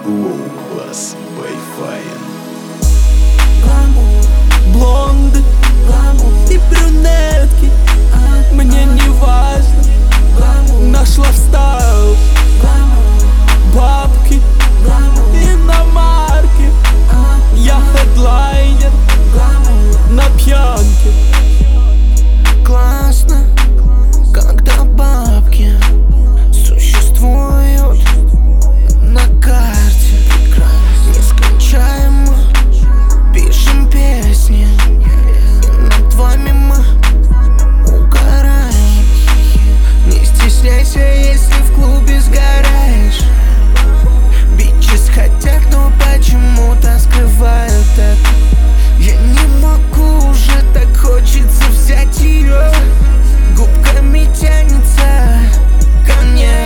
Лоу-бас by Fine. Блонды и брюнетки, мне не важно, нашла в стайл. Бабки, иномарки, я хедлайнер на пьянке. Классно, когда бабки существуют на карте. Нескончаемо пишем песни, и над вами мы угораем. Не стесняйся, если в клубе сгораешь. Бичес хотят, но почему-то скрывают это. Я не могу уже, так хочется взять ее. Губками тянется ко мне.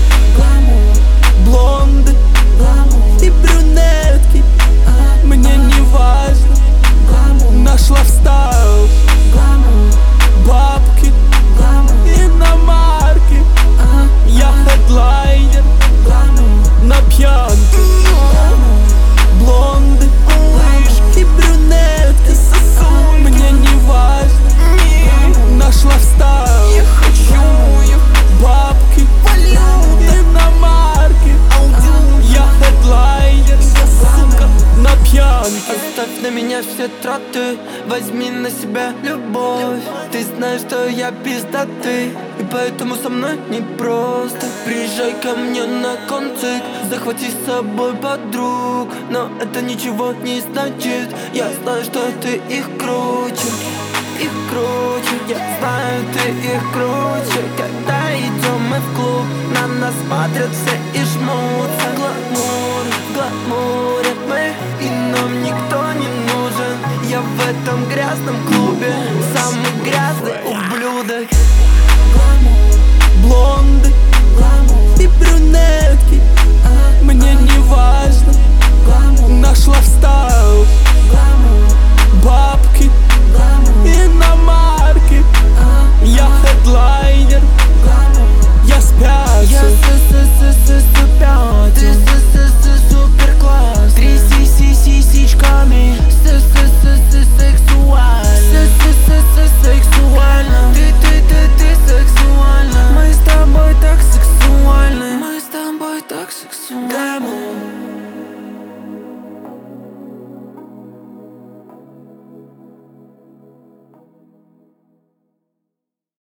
Блонды и брюнетки, мне не важно, нашла в стайл. Бабки, иномарки, я хедлайнер на пьянке. Блонды и брюнетки, мне не важно, нашла в стайл. Я хочу Бабки, иномарки, я хедлайнер на пьянке. Оставь на меня все траты, возьми на себя любовь. Ты знаешь, что я пиздатый, и поэтому со мной непросто. Приезжай ко мне на концерт, захвати с собой подруг. Но это ничего не значит, я знаю, что ты их круче. Их круче, я знаю, ты их круче. Когда идем мы в клуб, на нас смотрят все и жмутся.